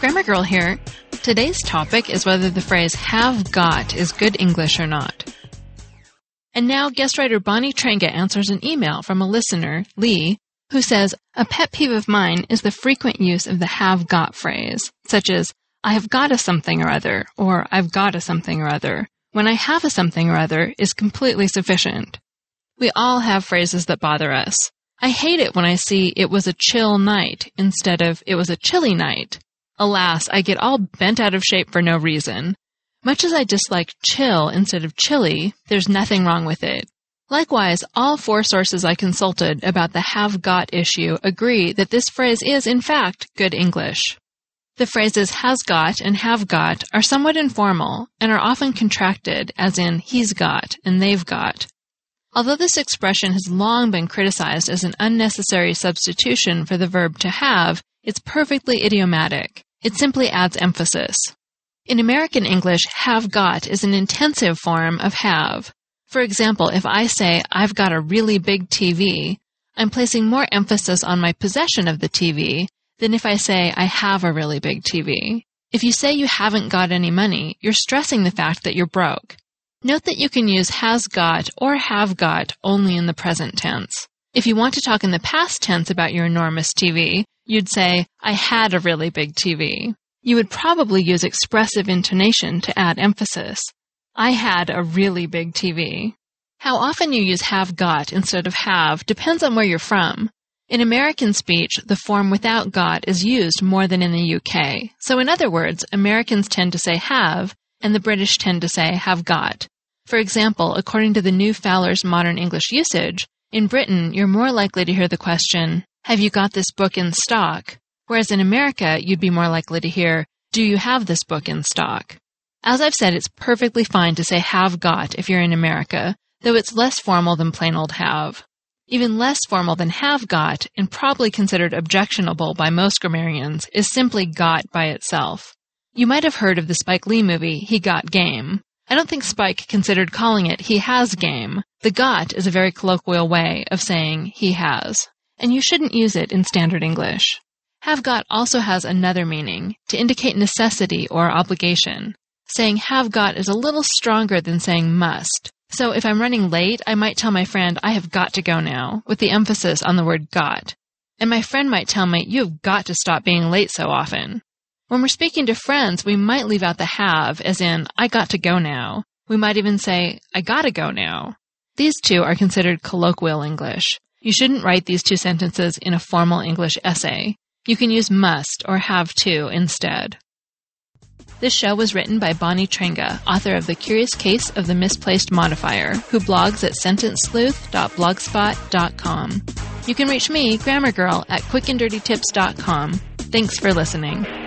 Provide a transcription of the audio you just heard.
Grammar Girl here. Today's topic is whether the phrase have got is good English or not. And now guest writer Bonnie Trenga answers an email from a listener, Lee, who says, a pet peeve of mine is the frequent use of the have got phrase, such as, I have got a something or other, or I've got a something or other, when I have a something or other is completely sufficient. We all have phrases that bother us. I hate it when I see it was a chill night instead of it was a chilly night. Alas, I get all bent out of shape for no reason. Much as I dislike chill instead of chilly, there's nothing wrong with it. Likewise, all four sources I consulted about the have-got issue agree that this phrase is, in fact, good English. The phrases has got and have got are somewhat informal and are often contracted, as in he's got and they've got. Although this expression has long been criticized as an unnecessary substitution for the verb to have, it's perfectly idiomatic. It simply adds emphasis. In American English, have got is an intensive form of have. For example, if I say, I've got a really big TV, I'm placing more emphasis on my possession of the TV than if I say, I have a really big TV. If you say you haven't got any money, you're stressing the fact that you're broke. Note that you can use has got or have got only in the present tense. If you want to talk in the past tense about your enormous TV, you'd say, I had a really big TV. You would probably use expressive intonation to add emphasis. I had a really big TV. How often you use have got instead of have depends on where you're from. In American speech, the form without got is used more than in the UK. So in other words, Americans tend to say have, and the British tend to say have got. For example, according to the New Fowler's Modern English Usage, in Britain, you're more likely to hear the question, have you got this book in stock? Whereas in America, you'd be more likely to hear, do you have this book in stock? As I've said, it's perfectly fine to say have got if you're in America, though it's less formal than plain old have. Even less formal than have got, and probably considered objectionable by most grammarians, is simply got by itself. You might have heard of the Spike Lee movie, He Got Game. I don't think Spike considered calling it he has game. The got is a very colloquial way of saying he has, and you shouldn't use it in standard English. Have got also has another meaning, to indicate necessity or obligation. Saying have got is a little stronger than saying must. So if I'm running late, I might tell my friend, I have got to go now, with the emphasis on the word got. And my friend might tell me, you've got to stop being late so often. When we're speaking to friends, we might leave out the have, as in, I got to go now. We might even say, I gotta go now. These two are considered colloquial English. You shouldn't write these two sentences in a formal English essay. You can use must or have to instead. This show was written by Bonnie Trenga, author of The Curious Case of the Misplaced Modifier, who blogs at sentencesleuth.blogspot.com. You can reach me, Grammar Girl, at quickanddirtytips.com. Thanks for listening.